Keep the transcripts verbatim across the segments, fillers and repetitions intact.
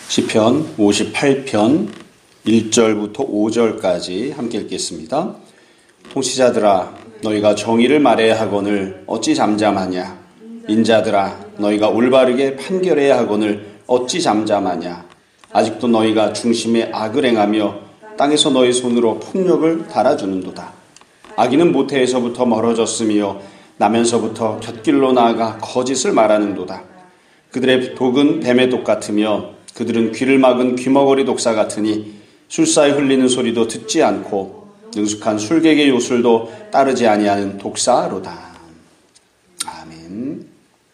시편 오십팔 편 일 절부터 오 절까지 함께 읽겠습니다. 통치자들아 너희가 정의를 말해야 하거늘 어찌 잠잠하냐. 인자들아 너희가 올바르게 판결해야 하거늘 어찌 잠잠하냐. 아직도 너희가 중심에 악을 행하며 땅에서 너희 손으로 폭력을 달아주는도다. 악인은 모태에서부터 멀어졌으며 나면서부터 곁길로 나아가 거짓을 말하는도다. 그들의 독은 뱀의 독 같으며 그들은 귀를 막은 귀머거리 독사 같으니 술사에 흘리는 소리도 듣지 않고 능숙한 술객의 요술도 따르지 아니하는 독사로다. 아멘.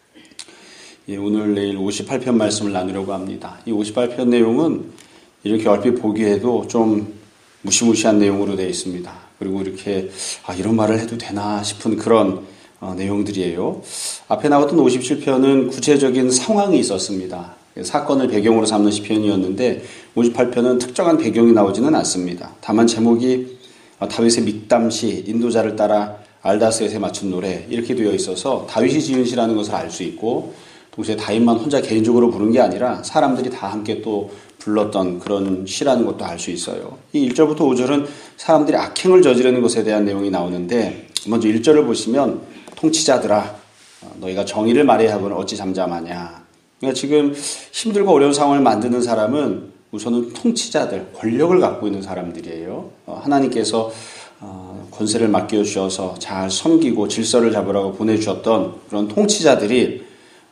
예, 오늘 내일 오십팔 편 말씀을 나누려고 합니다. 이 오십팔 편 내용은 이렇게 얼핏 보기에도 좀 무시무시한 내용으로 되어 있습니다. 그리고 이렇게 아, 이런 말을 해도 되나 싶은 그런 어, 내용들이에요. 앞에 나왔던 오십칠 편은 구체적인 상황이 있었습니다. 사건을 배경으로 삼는 시편이었는데 오십팔 편은 특정한 배경이 나오지는 않습니다. 다만 제목이 다윗의 믹담시, 인도자를 따라 알다스에게 맞춘 노래 이렇게 되어 있어서 다윗이 지은 시라는 것을 알 수 있고, 동시에 다윗만 혼자 개인적으로 부른 게 아니라 사람들이 다 함께 또 불렀던 그런 시라는 것도 알 수 있어요. 이 일 절부터 오 절은 사람들이 악행을 저지르는 것에 대한 내용이 나오는데, 먼저 일 절을 보시면 통치자들아 너희가 정의를 말해야 하거늘 어찌 잠잠하냐. 그러니까 지금 힘들고 어려운 상황을 만드는 사람은 우선은 통치자들, 권력을 갖고 있는 사람들이에요. 하나님께서 권세를 맡겨주셔서 잘 섬기고 질서를 잡으라고 보내주셨던 그런 통치자들이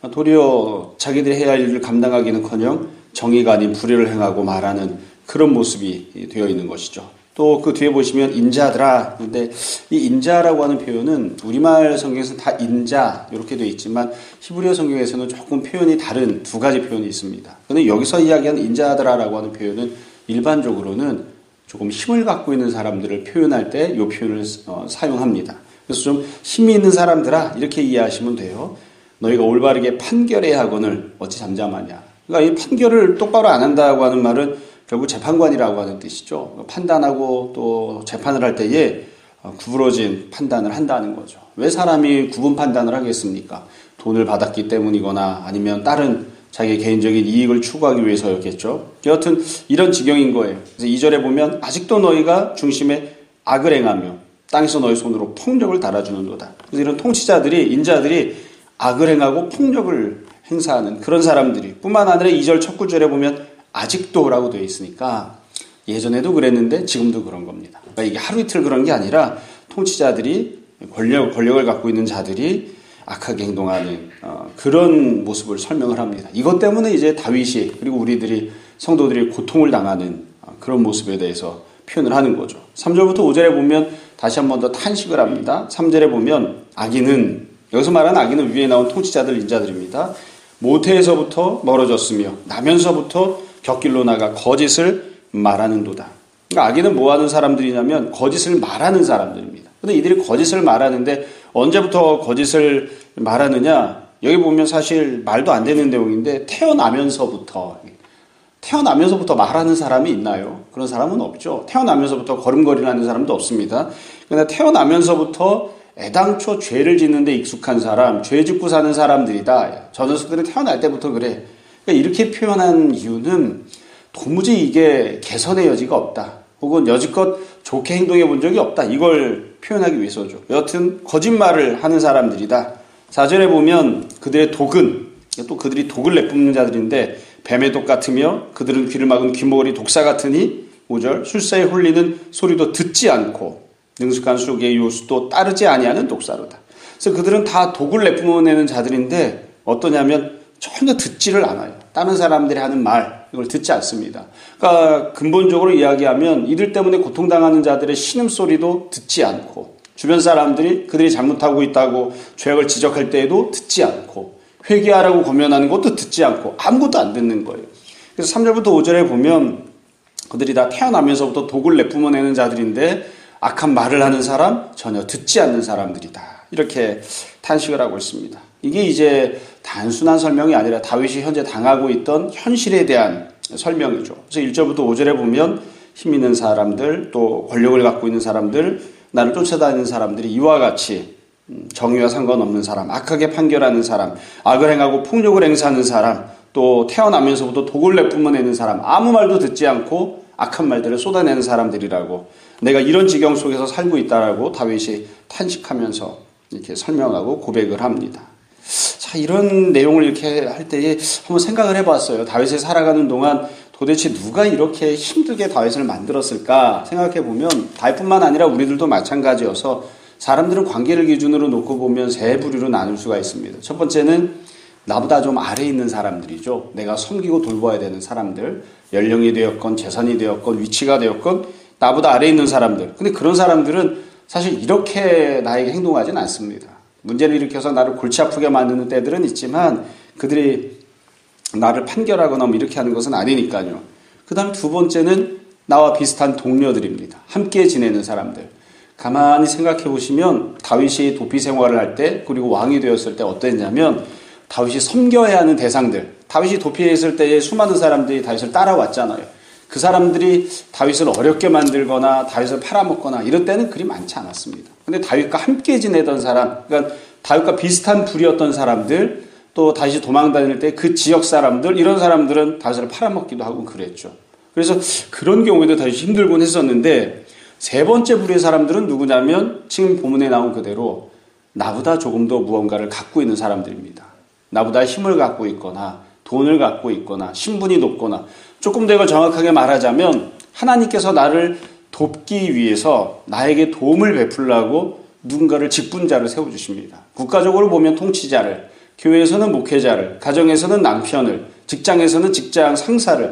도리어 자기들이 해야 할 일을 감당하기는커녕 정의가 아닌 불의를 행하고 말하는 그런 모습이 되어 있는 것이죠. 또 그 뒤에 보시면 인자들아. 근데 이 인자라고 하는 표현은 우리말 성경에서는 다 인자 이렇게 되어 있지만 히브리어 성경에서는 조금 표현이 다른 두 가지 표현이 있습니다. 그런데 여기서 이야기하는 인자들아라고 하는 표현은 일반적으로는 조금 힘을 갖고 있는 사람들을 표현할 때 이 표현을 어, 사용합니다. 그래서 좀 힘이 있는 사람들아 이렇게 이해하시면 돼요. 너희가 올바르게 판결해야 하거늘 어찌 잠잠하냐. 그러니까 이 판결을 똑바로 안 한다고 하는 말은 결국 재판관이라고 하는 뜻이죠. 판단하고 또 재판을 할 때에 구부러진 판단을 한다는 거죠. 왜 사람이 구분 판단을 하겠습니까? 돈을 받았기 때문이거나 아니면 다른 자기의 개인적인 이익을 추구하기 위해서였겠죠. 여하튼 이런 지경인 거예요. 그래서 이 절에 보면 아직도 너희가 중심에 악을 행하며 땅에서 너희 손으로 폭력을 달아주는도다. 그래서 이런 통치자들이, 인자들이 악을 행하고 폭력을 행사하는 그런 사람들이, 뿐만 아니라 이 절 첫 구절에 보면 아직도라고 되어 있으니까 예전에도 그랬는데 지금도 그런 겁니다. 그러니까 이게 하루 이틀 그런 게 아니라 통치자들이, 권력, 권력을 갖고 있는 자들이 악하게 행동하는 어, 그런 모습을 설명을 합니다. 이것 때문에 이제 다윗이, 그리고 우리들이, 성도들이 고통을 당하는 어, 그런 모습에 대해서 표현을 하는 거죠. 삼 절부터 오 절에 보면 다시 한 번 더 탄식을 합니다. 삼 절에 보면 악인은, 여기서 말하는 악인은 위에 나온 통치자들, 인자들입니다. 모태에서부터 멀어졌으며 나면서부터 곁길로 나가 거짓을 말하는도다. 그러니까 악인은 뭐 하는 사람들이냐면 거짓을 말하는 사람들입니다. 그런데 이들이 거짓을 말하는데 언제부터 거짓을 말하느냐? 여기 보면 사실 말도 안 되는 내용인데 태어나면서부터 태어나면서부터 말하는 사람이 있나요? 그런 사람은 없죠. 태어나면서부터 걸음걸이를 사람도 없습니다. 그러나 태어나면서부터 애당초 죄를 짓는 데 익숙한 사람, 죄 짓고 사는 사람들이다. 저 녀석들은 태어날 때부터 그래. 그러니까 이렇게 표현한 이유는 도무지 이게 개선의 여지가 없다. 혹은 여지껏 좋게 행동해 본 적이 없다. 이걸 표현하기 위해서죠. 여튼 거짓말을 하는 사람들이다. 사 절에 보면 그들의 독은, 또 그들이 독을 내뿜는 자들인데 뱀의 독 같으며 그들은 귀를 막은 귀머거리 독사 같으니 오 절 술사에 홀리는 소리도 듣지 않고 능숙한 술객의 요술도 따르지 아니하는 독사로다. 그래서 그들은 다 독을 내뿜어내는 자들인데 어떠냐면 전혀 듣지를 않아요. 다른 사람들이 하는 말, 이걸 듣지 않습니다. 그러니까 근본적으로 이야기하면 이들 때문에 고통당하는 자들의 신음소리도 듣지 않고, 주변 사람들이 그들이 잘못하고 있다고 죄악을 지적할 때에도 듣지 않고, 회개하라고 권면하는 것도 듣지 않고, 아무것도 안 듣는 거예요. 그래서 삼 절부터 오 절에 보면 그들이 다 태어나면서부터 독을 내뿜어내는 자들인데 악한 말을 하는 사람, 전혀 듣지 않는 사람들이다. 이렇게 탄식을 하고 있습니다. 이게 이제 단순한 설명이 아니라 다윗이 현재 당하고 있던 현실에 대한 설명이죠. 그래서 일 절부터 오 절에 보면 힘 있는 사람들, 또 권력을 갖고 있는 사람들, 나를 쫓아다니는 사람들이 이와 같이 정의와 상관없는 사람, 악하게 판결하는 사람, 악을 행하고 폭력을 행사하는 사람, 또 또 태어나면서부터 독을 내뿜어내는 사람, 아무 말도 듣지 않고 악한 말들을 쏟아내는 사람들이라고, 내가 이런 지경 속에서 살고 있다라고 다윗이 탄식하면서 이렇게 설명하고 고백을 합니다. 자, 이런 내용을 이렇게 할 때에 한번 생각을 해봤어요. 다윗이 살아가는 동안 도대체 누가 이렇게 힘들게 다윗을 만들었을까 생각해 보면 다윗뿐만 아니라 우리들도 마찬가지여서 사람들은 관계를 기준으로 놓고 보면 세 부류로 나눌 수가 있습니다. 첫 번째는 나보다 좀 아래에 있는 사람들이죠. 내가 섬기고 돌봐야 되는 사람들, 연령이 되었건 재산이 되었건 위치가 되었건 나보다 아래에 있는 사람들. 근데 그런 사람들은 사실 이렇게 나에게 행동하진 않습니다. 문제를 일으켜서 나를 골치 아프게 만드는 때들은 있지만 그들이 나를 판결하거나 뭐 이렇게 하는 것은 아니니까요. 그 다음 두 번째는 나와 비슷한 동료들입니다. 함께 지내는 사람들. 가만히 생각해 보시면 다윗이 도피 생활을 할 때 그리고 왕이 되었을 때 어땠냐면 다윗이 섬겨야 하는 대상들. 다윗이 도피해 있을 때에 수많은 사람들이 다윗을 따라왔잖아요. 그 사람들이 다윗을 어렵게 만들거나 다윗을 팔아먹거나 이럴 때는 그리 많지 않았습니다. 근데 다윗과 함께 지내던 사람, 그러니까 다윗과 비슷한 부류였던 사람들, 또 다윗이 도망 다닐 때 그 지역 사람들, 이런 사람들은 다윗을 팔아먹기도 하고 그랬죠. 그래서 그런 경우에도 다윗이 힘들곤 했었는데 세 번째 부류의 사람들은 누구냐면 지금 본문에 나온 그대로 나보다 조금 더 무언가를 갖고 있는 사람들입니다. 나보다 힘을 갖고 있거나 돈을 갖고 있거나 신분이 높거나 조금 더 이걸 정확하게 말하자면 하나님께서 나를 돕기 위해서 나에게 도움을 베풀라고 누군가를 직분자를 세워주십니다. 국가적으로 보면 통치자를, 교회에서는 목회자를, 가정에서는 남편을, 직장에서는 직장 상사를,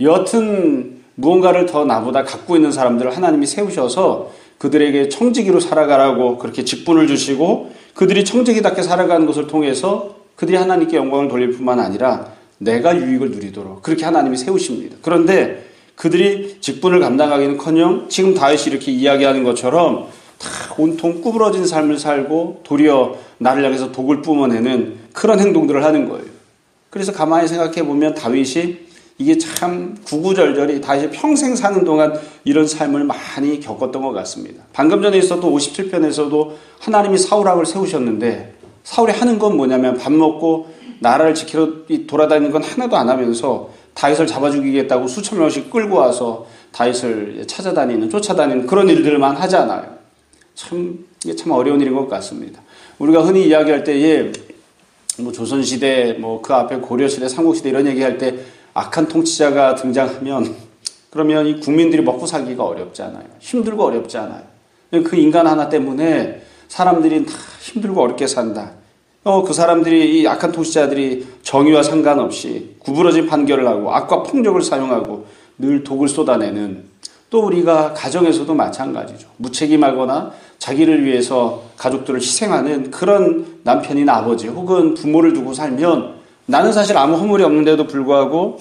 여하튼 무언가를 더 나보다 갖고 있는 사람들을 하나님이 세우셔서 그들에게 청지기로 살아가라고 그렇게 직분을 주시고 그들이 청지기답게 살아가는 것을 통해서 그들이 하나님께 영광을 돌릴 뿐만 아니라 내가 유익을 누리도록 그렇게 하나님이 세우십니다. 그런데 그들이 직분을 감당하기는커녕 지금 다윗이 이렇게 이야기하는 것처럼 다 온통 구부러진 삶을 살고 도리어 나를 향해서 독을 뿜어내는 그런 행동들을 하는 거예요. 그래서 가만히 생각해 보면 다윗이 이게 참 구구절절히 다윗이 평생 사는 동안 이런 삶을 많이 겪었던 것 같습니다. 방금 전에 있었던 오십칠 편에서도 하나님이 사울왕을 세우셨는데 사울이 하는 건 뭐냐면 밥 먹고 나라를 지키러 돌아다니는 건 하나도 안 하면서 다윗을 잡아 죽이겠다고 수천 명씩 끌고 와서 다윗을 찾아다니는, 쫓아다니는 그런 일들만 하잖아요. 참, 이게 참 어려운 일인 것 같습니다. 우리가 흔히 이야기할 때에 뭐 조선시대, 뭐 그 앞에 고려시대, 삼국시대 이런 얘기할 때 악한 통치자가 등장하면 그러면 이 국민들이 먹고 살기가 어렵잖아요. 힘들고 어렵잖아요. 그 인간 하나 때문에 사람들이 다 힘들고 어렵게 산다. 어, 그 사람들이, 이 악한 통치자들이 정의와 상관없이 구부러진 판결을 하고 악과 폭력을 사용하고 늘 독을 쏟아내는, 또 우리가 가정에서도 마찬가지죠. 무책임하거나 자기를 위해서 가족들을 희생하는 그런 남편이나 아버지 혹은 부모를 두고 살면 나는 사실 아무 허물이 없는데도 불구하고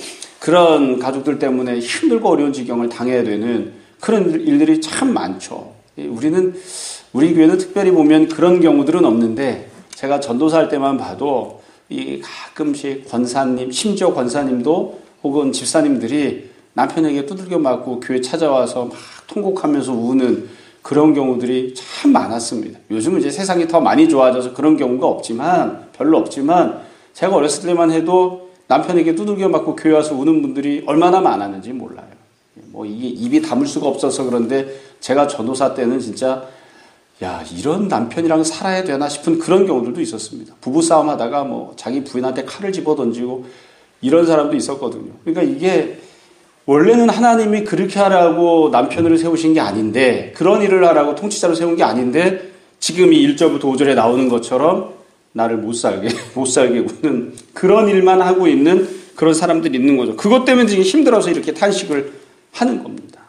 그런 가족들 때문에 힘들고 어려운 지경을 당해야 되는 그런 일들이 참 많죠. 우리는, 우리 교회는 특별히 보면 그런 경우들은 없는데 제가 전도사 할 때만 봐도 이 가끔씩 권사님, 심지어 권사님도 혹은 집사님들이 남편에게 두들겨 맞고 교회 찾아와서 막 통곡하면서 우는 그런 경우들이 참 많았습니다. 요즘은 이제 세상이 더 많이 좋아져서 그런 경우가 없지만, 별로 없지만, 제가 어렸을 때만 해도 남편에게 두들겨 맞고 교회 와서 우는 분들이 얼마나 많았는지 몰라요. 뭐 이게 입이 담을 수가 없어서 그런데 제가 전도사 때는 진짜 야, 이런 남편이랑 살아야 되나 싶은 그런 경우들도 있었습니다. 부부싸움 하다가 뭐 자기 부인한테 칼을 집어 던지고 이런 사람도 있었거든요. 그러니까 이게 원래는 하나님이 그렇게 하라고 남편을 세우신 게 아닌데, 그런 일을 하라고 통치자를 세운 게 아닌데, 지금 이 일 절부터 오 절에 나오는 것처럼 나를 못 살게, 못 살게 구는 그런 일만 하고 있는 그런 사람들이 있는 거죠. 그것 때문에 지금 힘들어서 이렇게 탄식을 하는 겁니다.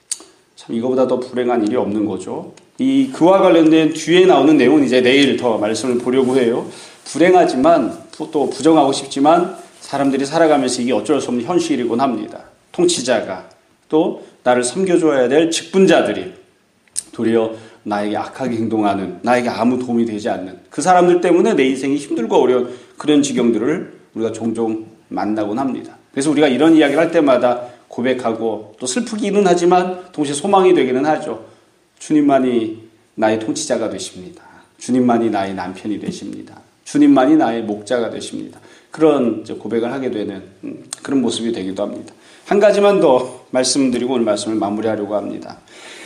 참 이거보다 더 불행한 일이 없는 거죠. 이 그와 관련된 뒤에 나오는 내용은 이제 내일 더 말씀을 보려고 해요. 불행하지만 또 부정하고 싶지만 사람들이 살아가면서 이게 어쩔 수 없는 현실이곤 합니다. 통치자가 또 나를 섬겨줘야 될 직분자들이 도리어 나에게 악하게 행동하는, 나에게 아무 도움이 되지 않는 그 사람들 때문에 내 인생이 힘들고 어려운 그런 지경들을 우리가 종종 만나곤 합니다. 그래서 우리가 이런 이야기를 할 때마다 고백하고 또 슬프기는 하지만 동시에 소망이 되기는 하죠. 주님만이 나의 통치자가 되십니다. 주님만이 나의 남편이 되십니다. 주님만이 나의 목자가 되십니다. 그런 이제 고백을 하게 되는 음, 그런 모습이 되기도 합니다. 한 가지만 더 말씀드리고 오늘 말씀을 마무리하려고 합니다.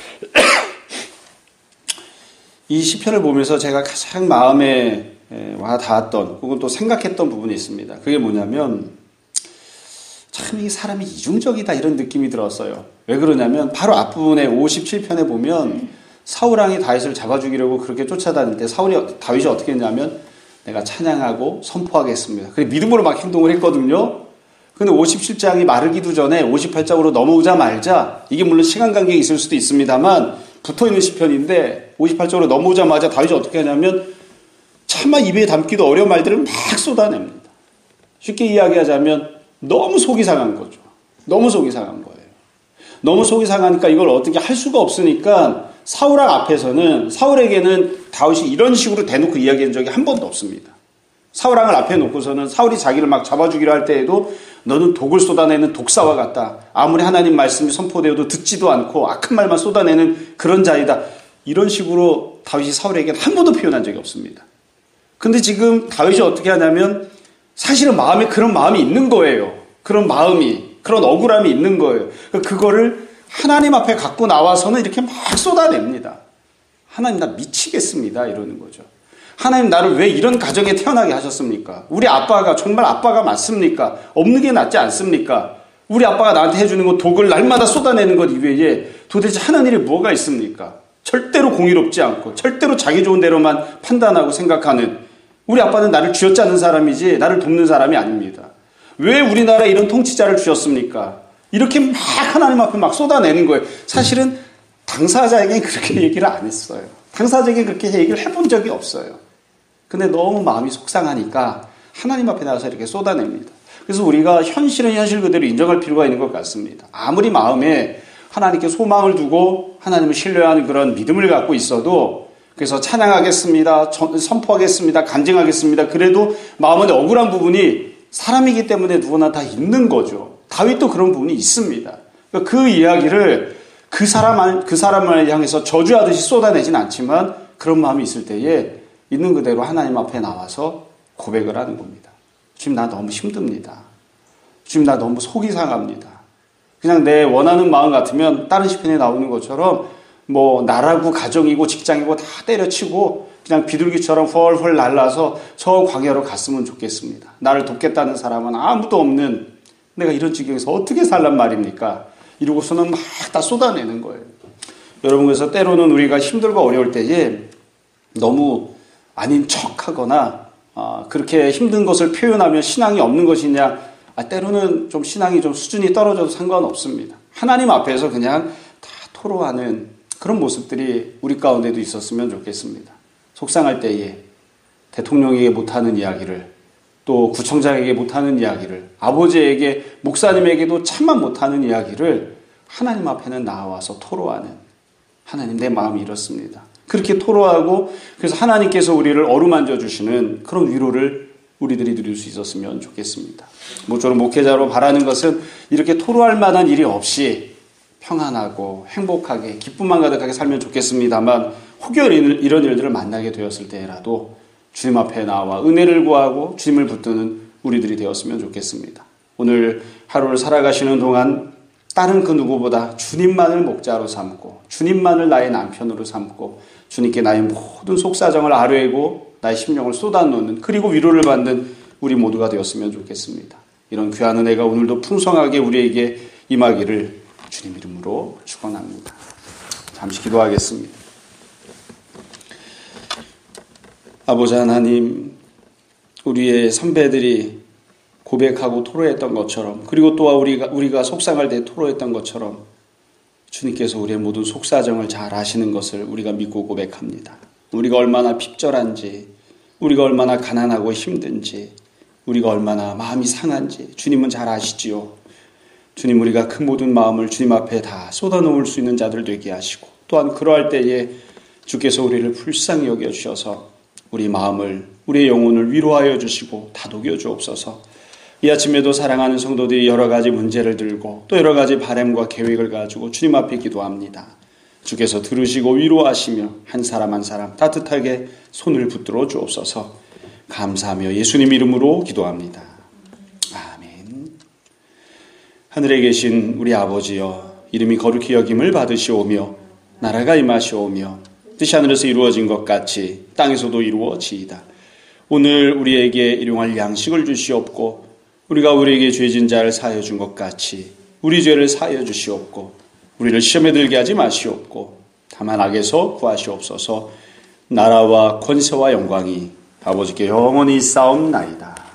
이 시편을 보면서 제가 가장 마음에 와 닿았던 혹은 또 생각했던 부분이 있습니다. 그게 뭐냐면 참 이 사람이 이중적이다 이런 느낌이 들었어요. 왜 그러냐면 바로 앞부분에 오십칠 편에 보면 사울왕이 다윗을 잡아 죽이려고 그렇게 쫓아다닐 때 사울이 다윗이 어떻게 했냐면 내가 찬양하고 선포하겠습니다. 그래 믿음으로 막 행동을 했거든요. 근데 오십칠 장이 마르기도 전에 오십팔 장으로 넘어오자 말자 이게 물론 시간 간격이 있을 수도 있습니다만 붙어있는 시편인데 오십팔 장으로 넘어오자마자 다윗이 어떻게 하냐면 차마 입에 담기도 어려운 말들을 막 쏟아냅니다. 쉽게 이야기하자면 너무 속이 상한 거죠. 너무 속이 상한 거예요. 너무 속이 상하니까 이걸 어떻게 할 수가 없으니까 사울왕 앞에서는 사울에게는 다윗이 이런 식으로 대놓고 이야기한 적이 한 번도 없습니다. 사울왕을 앞에 놓고서는 사울이 자기를 막 잡아주기로 할 때에도 너는 독을 쏟아내는 독사와 같다. 아무리 하나님 말씀이 선포되어도 듣지도 않고 악한 말만 쏟아내는 그런 자이다. 이런 식으로 다윗이 사울에게는 한 번도 표현한 적이 없습니다. 근데 지금 다윗이 어떻게 하냐면 사실은 마음에 그런 마음이 있는 거예요. 그런 마음이, 그런 억울함이 있는 거예요. 그거를 하나님 앞에 갖고 나와서는 이렇게 막 쏟아냅니다. 하나님 나 미치겠습니다. 이러는 거죠. 하나님 나를 왜 이런 가정에 태어나게 하셨습니까? 우리 아빠가 정말 아빠가 맞습니까? 없는 게 낫지 않습니까? 우리 아빠가 나한테 해주는 건 독을 날마다 쏟아내는 것 이외에 도대체 하는 일이 뭐가 있습니까? 절대로 공의롭지 않고 절대로 자기 좋은 대로만 판단하고 생각하는 우리 아빠는 나를 쥐어짜는 사람이지 나를 돕는 사람이 아닙니다. 왜 우리나라에 이런 통치자를 주셨습니까? 이렇게 막 하나님 앞에 막 쏟아내는 거예요. 사실은 당사자에게 그렇게 얘기를 안 했어요. 당사자에게 그렇게 얘기를 해본 적이 없어요. 근데 너무 마음이 속상하니까 하나님 앞에 나가서 이렇게 쏟아냅니다. 그래서 우리가 현실은 현실 그대로 인정할 필요가 있는 것 같습니다. 아무리 마음에 하나님께 소망을 두고 하나님을 신뢰하는 그런 믿음을 갖고 있어도 그래서 찬양하겠습니다. 선포하겠습니다. 간증하겠습니다. 그래도 마음에 억울한 부분이 사람이기 때문에 누구나 다 있는 거죠. 다윗도 그런 부분이 있습니다. 그러니까 그 이야기를 그 사람, 그 사람을 향해서 저주하듯이 쏟아내진 않지만 그런 마음이 있을 때에 있는 그대로 하나님 앞에 나와서 고백을 하는 겁니다. 지금 나 너무 힘듭니다. 지금 나 너무 속이 상합니다. 그냥 내 원하는 마음 같으면 다른 시편에 나오는 것처럼 뭐 나라고 가정이고 직장이고 다 때려치고 그냥 비둘기처럼 훨훨 날라서 저 광야로 갔으면 좋겠습니다. 나를 돕겠다는 사람은 아무도 없는 내가 이런 지경에서 어떻게 살란 말입니까? 이러고서는 막 다 쏟아내는 거예요. 여러분 그래서 때로는 우리가 힘들고 어려울 때에 너무 아닌 척하거나 아, 그렇게 힘든 것을 표현하면 신앙이 없는 것이냐? 아, 때로는 좀 신앙이 좀 수준이 떨어져도 상관없습니다. 하나님 앞에서 그냥 다 토로하는 그런 모습들이 우리 가운데도 있었으면 좋겠습니다. 속상할 때에 대통령에게 못하는 이야기를 또 구청장에게 못하는 이야기를 아버지에게 목사님에게도 참만 못하는 이야기를 하나님 앞에는 나와서 토로하는 하나님 내 마음이 이렇습니다. 그렇게 토로하고 그래서 하나님께서 우리를 어루만져 주시는 그런 위로를 우리들이 누릴 수 있었으면 좋겠습니다. 모쪼록 목회자로 바라는 것은 이렇게 토로할 만한 일이 없이 평안하고 행복하게 기쁨만 가득하게 살면 좋겠습니다만 혹여 이런 일들을 만나게 되었을 때라도 주님 앞에 나와 은혜를 구하고 주님을 붙드는 우리들이 되었으면 좋겠습니다. 오늘 하루를 살아가시는 동안 다른 그 누구보다 주님만을 목자로 삼고 주님만을 나의 남편으로 삼고 주님께 나의 모든 속사정을 아뢰고 나의 심령을 쏟아놓는 그리고 위로를 받는 우리 모두가 되었으면 좋겠습니다. 이런 귀한 은혜가 오늘도 풍성하게 우리에게 임하기를 주님 이름으로 축원합니다. 잠시 기도하겠습니다. 아버지 하나님, 우리의 선배들이 고백하고 토로했던 것처럼 그리고 또한 우리가, 우리가 속상할 때 토로했던 것처럼 주님께서 우리의 모든 속사정을 잘 아시는 것을 우리가 믿고 고백합니다. 우리가 얼마나 핍절한지, 우리가 얼마나 가난하고 힘든지, 우리가 얼마나 마음이 상한지 주님은 잘 아시지요. 주님 우리가 그 모든 마음을 주님 앞에 다 쏟아놓을 수 있는 자들 되게 하시고 또한 그러할 때에 주께서 우리를 불쌍히 여겨주셔서 우리 마음을 우리의 영혼을 위로하여 주시고 다독여 주옵소서. 이 아침에도 사랑하는 성도들이 여러 가지 문제를 들고 또 여러 가지 바람과 계획을 가지고 주님 앞에 기도합니다. 주께서 들으시고 위로하시며 한 사람 한 사람 따뜻하게 손을 붙들어 주옵소서. 감사하며 예수님 이름으로 기도합니다. 하늘에 계신 우리 아버지여, 이름이 거룩히 여김을 받으시오며 나라가 임하시오며 뜻이 하늘에서 이루어진 것 같이 땅에서도 이루어지이다. 오늘 우리에게 일용할 양식을 주시옵고 우리가 우리에게 죄진 자를 사하여 준 것 같이 우리 죄를 사하여 주시옵고 우리를 시험에 들게 하지 마시옵고 다만 악에서 구하시옵소서. 나라와 권세와 영광이 아버지께 영원히 있사옵나이다.